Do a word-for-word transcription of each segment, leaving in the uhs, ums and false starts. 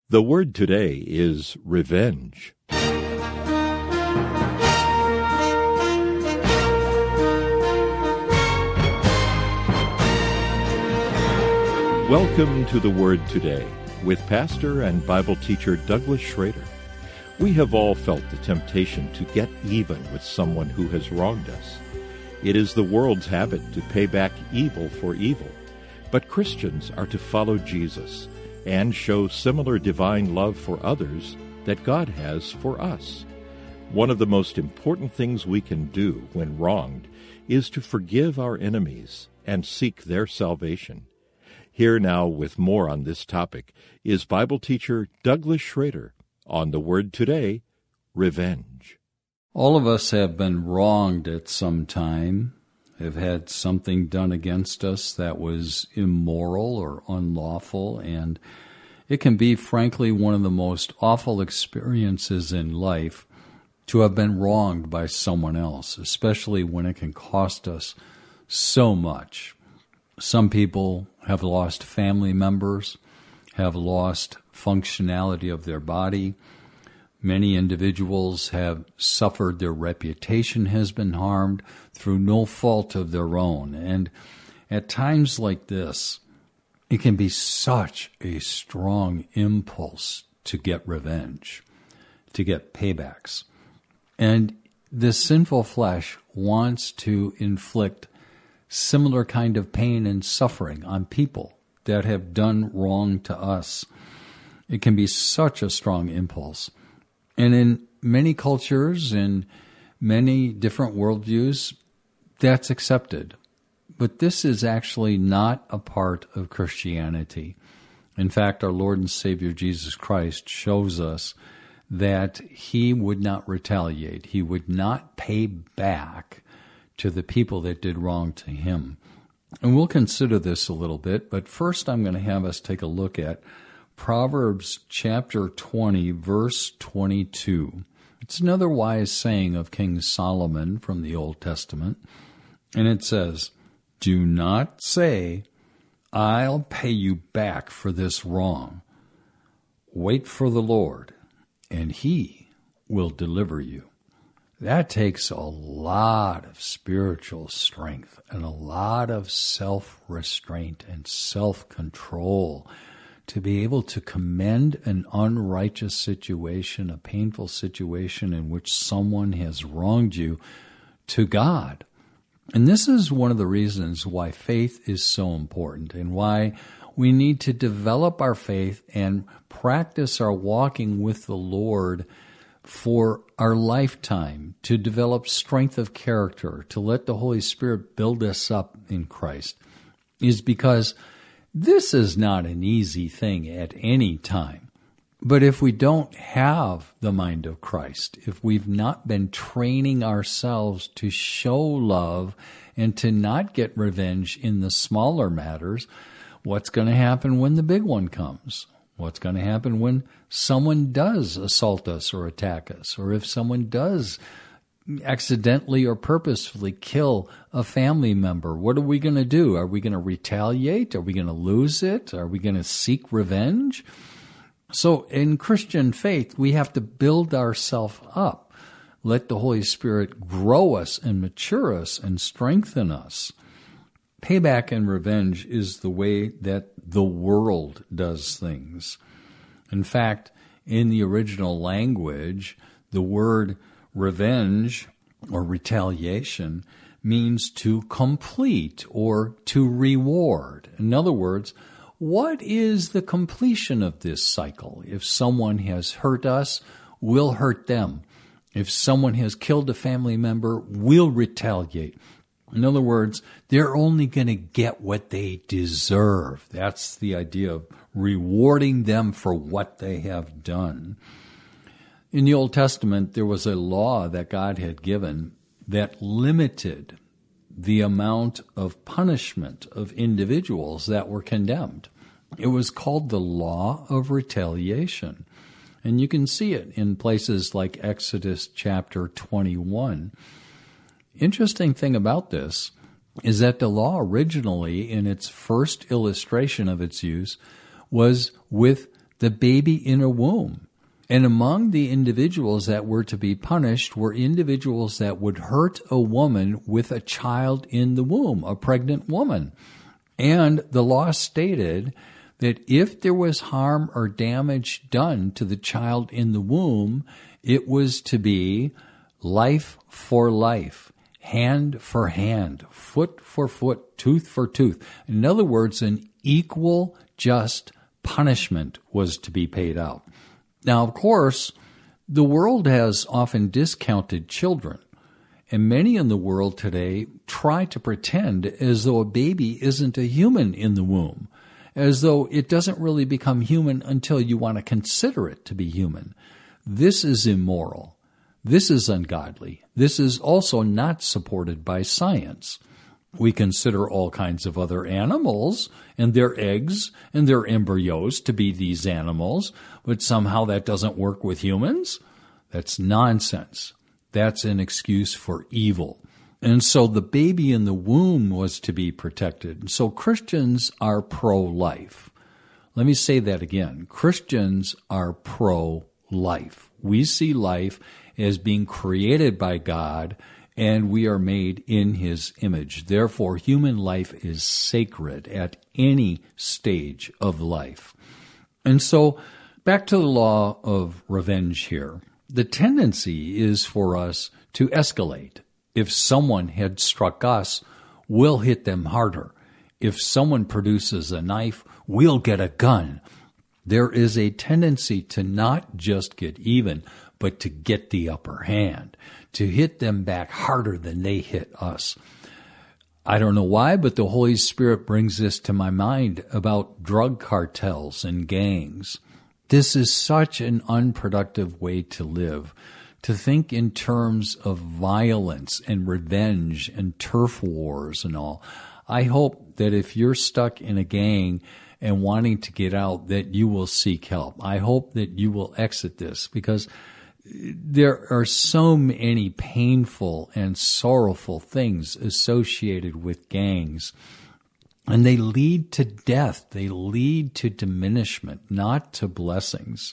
The word today is revenge. Welcome to the Word Today with pastor and Bible teacher Douglas Schrader. We have all felt the temptation to get even with someone who has wronged us. It is the world's habit to pay back evil for evil. But Christians are to follow Jesus and show similar divine love for others that God has for us. One of the most important things we can do when wronged is to forgive our enemies and seek their salvation. Here now with more on this topic is Bible teacher Douglas Schrader on the Word Today, Revenge. All of us have been wronged at some time, have had something done against us that was immoral or unlawful, and it can be, frankly, one of the most awful experiences in life to have been wronged by someone else, especially when it can cost us so much. Some people have lost family members, have lost functionality of their body. Many individuals have suffered, their reputation has been harmed through no fault of their own. And at times like this, it can be such a strong impulse to get revenge, to get paybacks. And the sinful flesh wants to inflict similar kind of pain and suffering on people that have done wrong to us. It can be such a strong impulse. And in many cultures, in many different worldviews, that's accepted. But this is actually not a part of Christianity. In fact, our Lord and Savior Jesus Christ shows us that he would not retaliate. He would not pay back to the people that did wrong to him. And we'll consider this a little bit, but first I'm going to have us take a look at Proverbs chapter twenty, verse twenty-two. It's another wise saying of King Solomon from the Old Testament, and it says, "Do not say, 'I'll pay you back for this wrong.' Wait for the Lord, and he will deliver you." That takes a lot of spiritual strength and a lot of self-restraint and self-control to be able to commend an unrighteous situation, a painful situation in which someone has wronged you, to God. And this is one of the reasons why faith is so important and why we need to develop our faith and practice our walking with the Lord for our lifetime, to develop strength of character, to let the Holy Spirit build us up in Christ, is because this is not an easy thing at any time. But if we don't have the mind of Christ, if we've not been training ourselves to show love and to not get revenge in the smaller matters, what's going to happen when the big one comes? What's going to happen when someone does assault us or attack us, or if someone does accidentally or purposefully kill a family member? What are we going to do? Are we going to retaliate? Are we going to lose it? Are we going to seek revenge? So in Christian faith, we have to build ourselves up. Let the Holy Spirit grow us and mature us and strengthen us. Payback and revenge is the way that the world does things. In fact, in the original language, the word revenge or retaliation means to complete or to reward. In other words, what is the completion of this cycle? If someone has hurt us, we'll hurt them. If someone has killed a family member, we'll retaliate. In other words, they're only going to get what they deserve. That's the idea of rewarding them for what they have done. In the Old Testament, there was a law that God had given that limited the amount of punishment of individuals that were condemned. It was called the law of retaliation. And you can see it in places like Exodus chapter twenty-one. Interesting thing about this is that the law originally, in its first illustration of its use, was with the baby in a womb. And among the individuals that were to be punished were individuals that would hurt a woman with a child in the womb, a pregnant woman. And the law stated that if there was harm or damage done to the child in the womb, it was to be life for life, hand for hand, foot for foot, tooth for tooth. In other words, an equal, just punishment was to be paid out. Now, of course, the world has often discounted children, and many in the world today try to pretend as though a baby isn't a human in the womb, as though it doesn't really become human until you want to consider it to be human. This is immoral. This is ungodly. This is also not supported by science. We consider all kinds of other animals and their eggs and their embryos to be these animals, but somehow that doesn't work with humans? That's nonsense. That's an excuse for evil. And so the baby in the womb was to be protected. So Christians are pro-life. Let me say that again. Christians are pro-life. We see life as being created by God, and we are made in His image. Therefore, human life is sacred at any stage of life. And so, back to the law of revenge here. The tendency is for us to escalate. If someone had struck us, we'll hit them harder. If someone produces a knife, we'll get a gun. There is a tendency to not just get even, but to get the upper hand, to hit them back harder than they hit us. I don't know why, but the Holy Spirit brings this to my mind about drug cartels and gangs. This is such an unproductive way to live, to think in terms of violence and revenge and turf wars and all. I hope that if you're stuck in a gang and wanting to get out, that you will seek help. I hope that you will exit this, because there are so many painful and sorrowful things associated with gangs, and they lead to death. They lead to diminishment, not to blessings.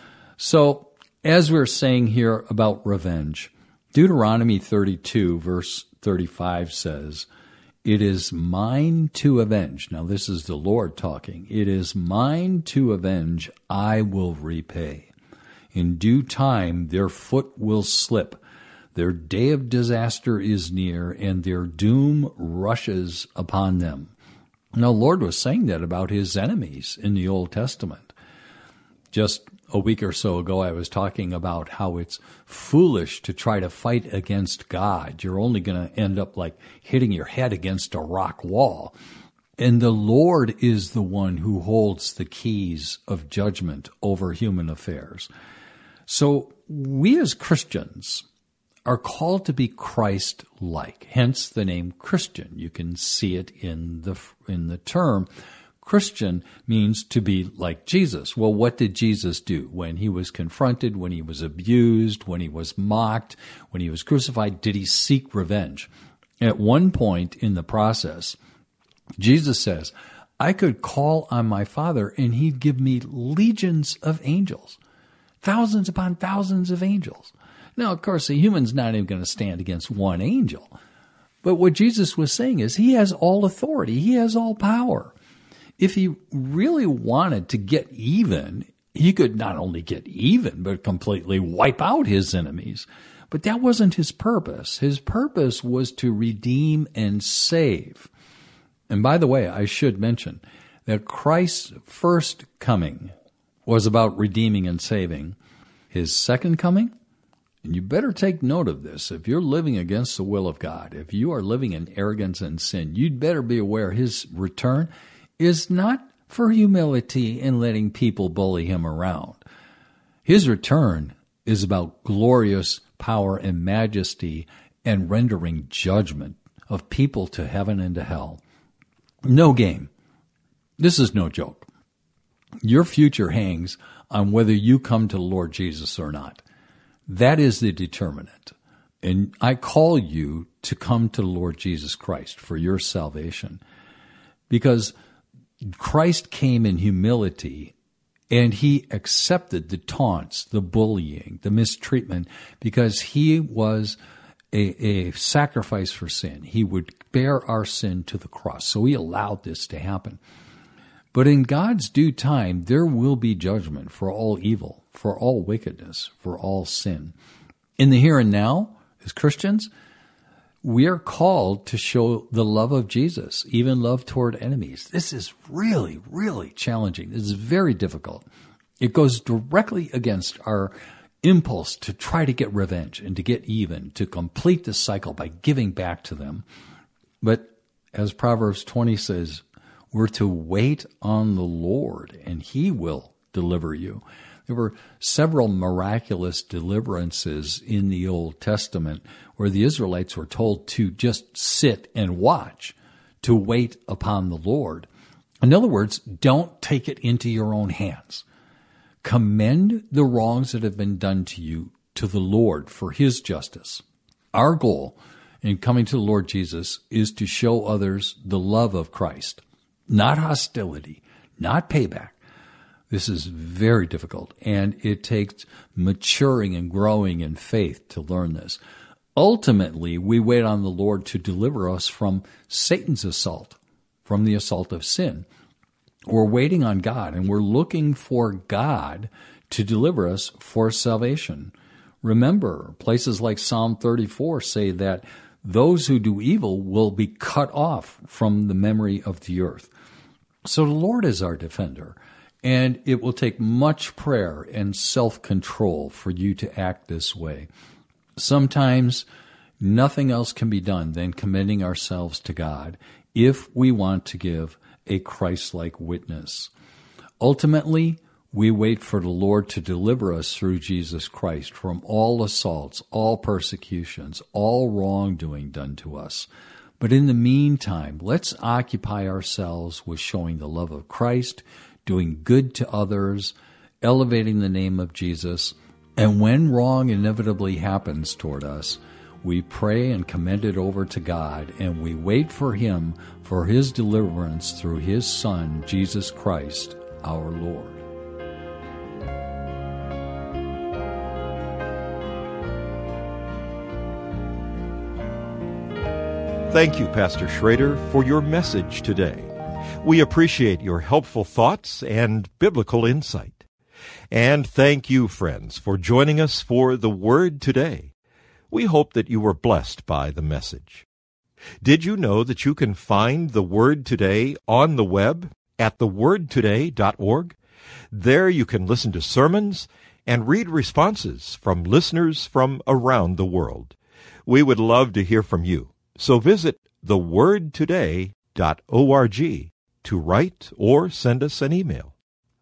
So, as we're saying here about revenge, Deuteronomy thirty-two, verse thirty-five says, "It is mine to avenge." Now, this is the Lord talking. "It is mine to avenge, I will repay. In due time, their foot will slip. Their day of disaster is near, and their doom rushes upon them." Now, the Lord was saying that about His enemies in the Old Testament. Just a week or so ago, I was talking about how it's foolish to try to fight against God. You're only going to end up like hitting your head against a rock wall. And the Lord is the one who holds the keys of judgment over human affairs. So we as Christians are called to be Christ-like, hence the name Christian. You can see it in the in the term. Christian means to be like Jesus. Well, what did Jesus do when He was confronted, when He was abused, when He was mocked, when He was crucified? Did He seek revenge? At one point in the process, Jesus says, "I could call on my Father and He'd give me legions of angels." Thousands upon thousands of angels. Now, of course, a human's not even going to stand against one angel. But what Jesus was saying is He has all authority. He has all power. If He really wanted to get even, He could not only get even, but completely wipe out His enemies. But that wasn't His purpose. His purpose was to redeem and save. And by the way, I should mention that Christ's first coming was about redeeming and saving. His second coming, and you better take note of this, if you're living against the will of God, if you are living in arrogance and sin, you'd better be aware His return is not for humility and letting people bully Him around. His return is about glorious power and majesty and rendering judgment of people to heaven and to hell. No game. This is no joke. Your future hangs on whether you come to the Lord Jesus or not. That is the determinant. And I call you to come to the Lord Jesus Christ for your salvation, because Christ came in humility And he accepted the taunts, the bullying, the mistreatment, because he was a, a sacrifice for sin. He would bear our sin to the cross. So he allowed this to happen. But in God's due time, there will be judgment for all evil, for all wickedness, for all sin. In the here and now, as Christians, we are called to show the love of Jesus, even love toward enemies. This is really, really challenging. This is very difficult. It goes directly against our impulse to try to get revenge and to get even, to complete the cycle by giving back to them. But as Proverbs twenty says, we're to wait on the Lord, and he will deliver you. There were several miraculous deliverances in the Old Testament where the Israelites were told to just sit and watch, to wait upon the Lord. In other words, don't take it into your own hands. Commend the wrongs that have been done to you to the Lord for his justice. Our goal in coming to the Lord Jesus is to show others the love of Christ, not hostility, not payback. This is very difficult, and it takes maturing and growing in faith to learn this. Ultimately, we wait on the Lord to deliver us from Satan's assault, from the assault of sin. We're waiting on God, and we're looking for God to deliver us for salvation. Remember, places like Psalm thirty-four say that those who do evil will be cut off from the memory of the earth. So the Lord is our defender. And it will take much prayer and self-control for you to act this way. Sometimes nothing else can be done than commending ourselves to God if we want to give a Christ-like witness. Ultimately, we wait for the Lord to deliver us through Jesus Christ from all assaults, all persecutions, all wrongdoing done to us. But in the meantime, let's occupy ourselves with showing the love of Christ, doing good to others, elevating the name of Jesus. And when wrong inevitably happens toward us, we pray and commend it over to God, and we wait for him for his deliverance through his Son, Jesus Christ, our Lord. Thank you, Pastor Schrader, for your message today. We appreciate your helpful thoughts and biblical insight. And thank you, friends, for joining us for The Word Today. We hope that you were blessed by the message. Did you know that you can find The Word Today on the web at the word today dot org? There you can listen to sermons and read responses from listeners from around the world. We would love to hear from you. So visit the word today dot org to write or send us an email.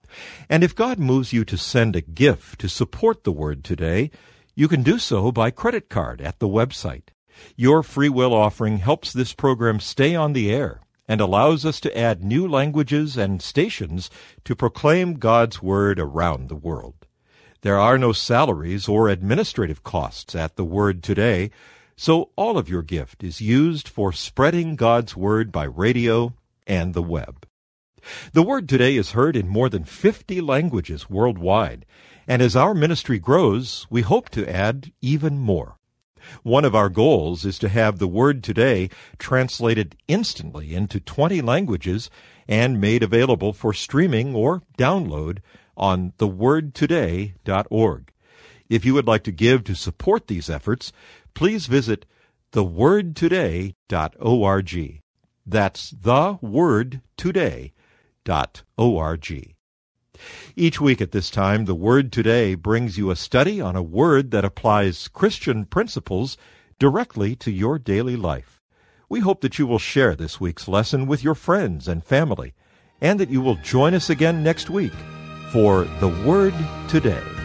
And if God moves you to send a gift to support the Word Today, you can do so by credit card at the website. Your free will offering helps this program stay on the air and allows us to add new languages and stations to proclaim God's Word around the world. There are no salaries or administrative costs at the Word Today, so all of your gift is used for spreading God's Word by radio and the web. The Word Today is heard in more than fifty languages worldwide, and as our ministry grows, we hope to add even more. One of our goals is to have the Word Today translated instantly into twenty languages and made available for streaming or download on the word today dot org. If you would like to give to support these efforts, please visit the word today dot org. That's the word today dot org. Each week at this time, The Word Today brings you a study on a word that applies Christian principles directly to your daily life. We hope that you will share this week's lesson with your friends and family, and that you will join us again next week for The Word Today.